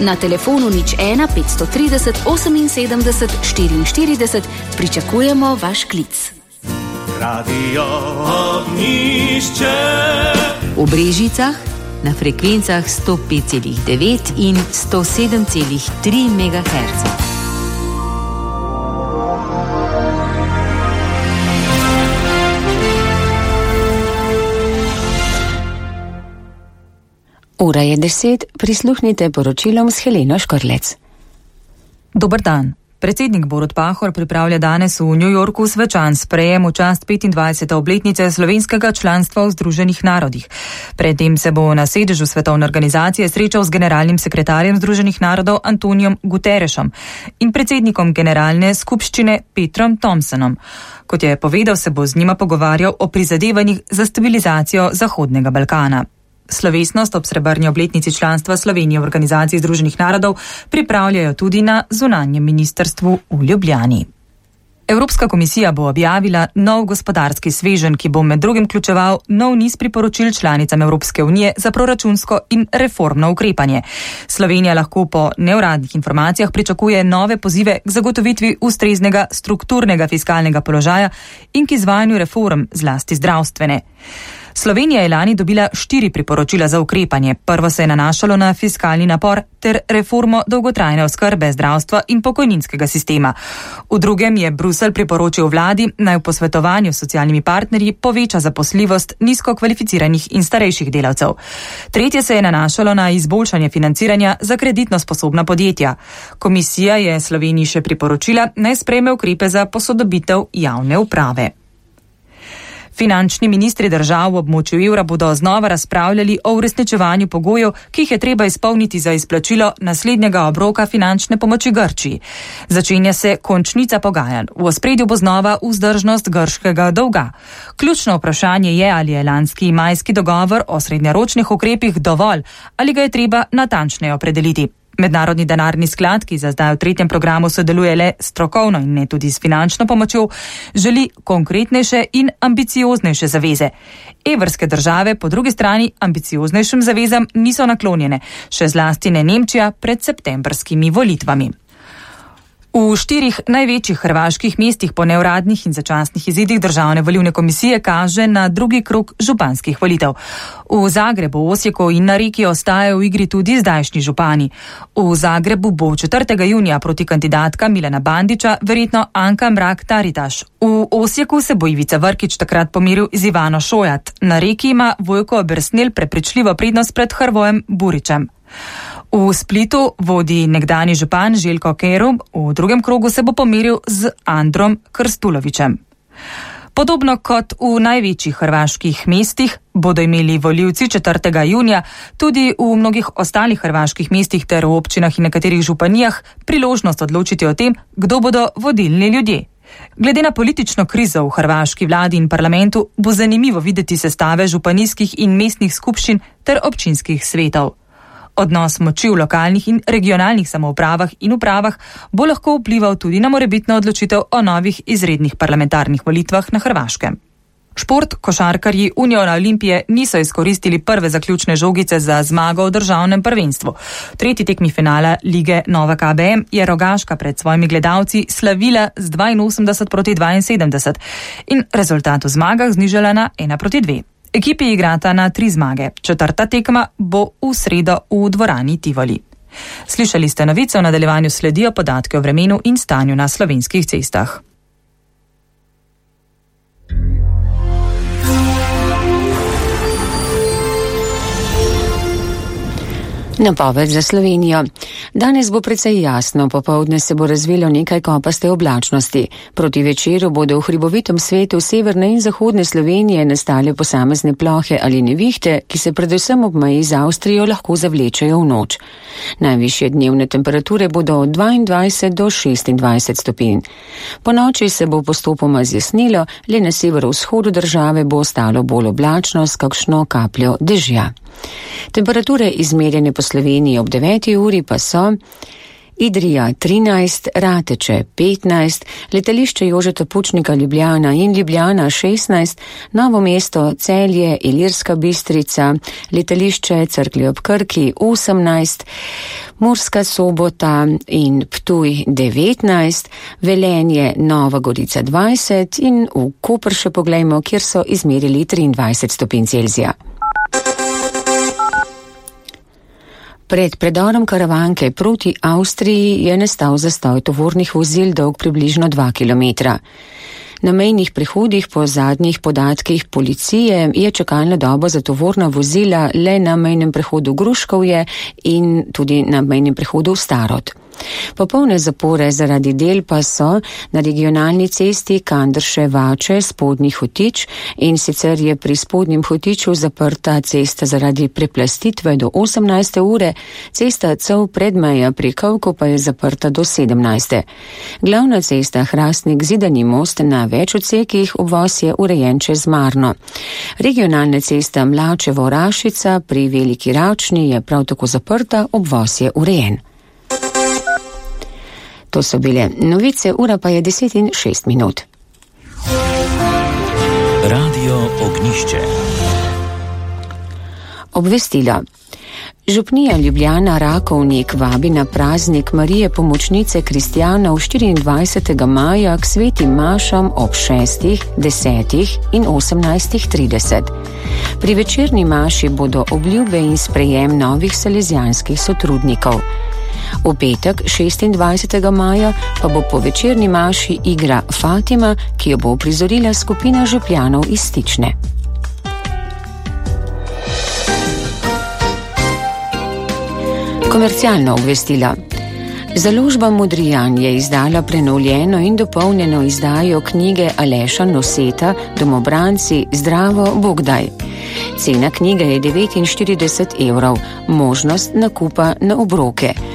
Na telefonu 01 530 78 44 pričakujemo vaš klic. Radio Ognjišče. V Brežicah na frekvencah 105,9 in 107,3 MHz. Ura je 10, prisluhnite poročilom s Heleno Škorlec. Dober dan. Predsednik Borut Pahor pripravlja danes v New Yorku svečan sprejem v čast 25. obletnice slovenskega članstva v Združenih narodih. Predtem se bo na sedežu svetovne organizacije srečal z generalnim sekretarjem Združenih narodov Antonijom Guterrešom in predsednikom generalne skupščine Petrom Thompsonom. Kot je povedal, se bo z njima pogovarjal o prizadevanjih za stabilizacijo Zahodnega Balkana. Slovesnost ob srebrni obletnici članstva Slovenije v Organizaciji Združenih narodov pripravljajo tudi na zunanjem ministrstvu v Ljubljani. Evropska komisija bo objavila nov gospodarski sveženj, ki bo med drugim vključeval nov niz priporočil članicam Evropske unije za proračunsko in reformno ukrepanje. Slovenija lahko po neuradnih informacijah pričakuje nove pozive k zagotovitvi ustreznega strukturnega fiskalnega položaja in k izvajanju reform, zlasti zdravstvene. Slovenija je lani dobila 4 priporočila za ukrepanje. Prvo se je nanašalo na fiskalni napor ter reformo dolgotrajne oskrbe zdravstva in pokojninskega sistema. V drugem je Bruselj priporočil vladi, naj v posvetovanju s socialnimi partnerji poveča zaposljivost nizko kvalificiranih in starejših delavcev. Tretje se je nanašalo na izboljšanje financiranja za kreditno sposobna podjetja. Komisija je Sloveniji še priporočila, naj sprejme ukrepe za posodobitev javne uprave. Finančni ministri držav v območju evra bodo znova razpravljali o uresničevanju pogojev, ki jih je treba izpolniti za izplačilo naslednjega obroka finančne pomoči Grčiji. Začenja se končnica pogajanj. V ospredju bo znova vzdržnost grškega dolga. Ključno vprašanje je, ali je lanski majski dogovor o srednjeročnih ukrepih dovolj, ali ga je treba natančneje opredeliti. Mednarodni denarni sklad, ki za zdaj v 3. programu sodeluje le strokovno in ne tudi s finančno pomočjo, želi konkretnejše in ambicioznejše zaveze. Evrske države po drugi strani ambicioznejšim zavezam niso naklonjene, še zlasti ne Nemčija pred septembrskimi volitvami. V 4 največjih hrvaških mestih po neuradnih in začasnih izidih državne volilne komisije kaže na drugi krog županskih volitev. V Zagrebu, Osijeku in na Reki ostajajo v igri tudi zdajšnji župani. V Zagrebu bo 4. junija proti kandidatka Milana Bandića verjetno Anka Mrak-Taritaš. V Osijeku se bo Ivica Vrkić takrat pomiril z Ivano Šojat. Na Reki ima Vojko Bersnel prepričljivo prednost pred Hrvojem Burićem. V Splitu vodi nekdani župan Željko Kerum, v drugem krogu se bo pomiril z Androm Krstulovićem. Podobno kot v največjih hrvaških mestih bodo imeli volivci 4. junija tudi v mnogih ostalih hrvaških mestih ter v občinah in nekaterih županijah priložnost odločiti o tem, kdo bodo vodilni ljudje. Glede na politično krizo v hrvaški vladi in parlamentu bo zanimivo videti sestave županijskih in mestnih skupščin ter občinskih svetov. Odnos moči v lokalnih in regionalnih samoupravah in upravah bo lahko vplival tudi na morebitno odločitev o novih izrednih parlamentarnih volitvah na Hrvaškem. Šport, košarkarji Uniona Olimpije niso izkoristili prve zaključne žogice za zmago v državnem prvenstvu. V 3. tekmi finala lige Nova KBM je Rogaška pred svojimi gledalci slavila z 82-72 in rezultat v zmagah znižala na 1-2. Ekipi igrata na 3 zmage. 4. tekma bo v sredo v dvorani Tivoli. Slišali ste novice, v nadaljevanju sledijo podatke o vremenu in stanju na slovenskih cestah. Napoved za Slovenijo. Danes bo precej jasno, popoldne se bo razvilo nekaj kopaste oblačnosti. Proti večeru bodo v hribovitem svetu severne in zahodne Slovenije nastale posamezne plohe ali nevihte, ki se predvsem ob meji z Avstrijo lahko zavlečejo v noč. Najvišje dnevne temperature bodo od 22 do 26 stopinj. Po noči se bo postopoma zjasnilo, le na severovzhodu države bo ostalo bolj oblačno s kakšno kapljo dežja. Temperature izmerjene po Sloveniji ob 9. uri pa so: Idrija 13, Rateče 15, letališče Jožeta Pučnika Ljubljana in Ljubljana 16, Novo mesto, Celje, Ilirska Bistrica, letališče Cerklje ob Krki 18, Murska Sobota in Ptuj 19, Velenje, Nova Gorica 20 in v Koper še poglejmo, kjer so izmerili 23 stopinj Celzija. Pred predorom Karavanke proti Avstriji je nastal zastoj tovornih vozil dolg približno 2 kilometra. Na mejnih prehodih po zadnjih podatkih policije je čakalna doba za tovorna vozila le na mejnem prehodu Gruškovje in tudi na mejnem prehodu Starod. Popolne zapore zaradi del pa so na regionalni cesti Kandrše-Vače, Spodnji Hotič, in sicer je pri Spodnjem Hotiču zaprta cesta zaradi preplastitve do 18. ure, cesta Cov-Predmeja pri Kovku pa je zaprta do 17. Glavna cesta Hrastnik-Zidani most na več odsekih, obvoz je urejen čez Marno. Regionalna cesta Mlačevo-Rašica pri Veliki Ravčni je prav tako zaprta, obvoz je urejen. To so bile novice, ura pa je 10:06. Radio Ognjišče. Obvestilo. Župnija Ljubljana Rakovnik vabi na praznik Marije Pomočnice kristjanov 24. maja k svetim mašam ob 6., 10. in 18:30. Pri večerni maši bodo obljube in sprejem novih salezijanskih sotrudnikov. V petek, 26. maja, pa bo po večerni maši igra Fatima, ki jo bo uprizorila skupina župljanov iz Stične. Komercialno obvestilo. Založba Modrijan je izdala prenovljeno in dopolnjeno izdajo knjige Aleša Noseta Domobranci Zdravo Bogdaj. Cena knjige je 49 €, možnost nakupa na obroke.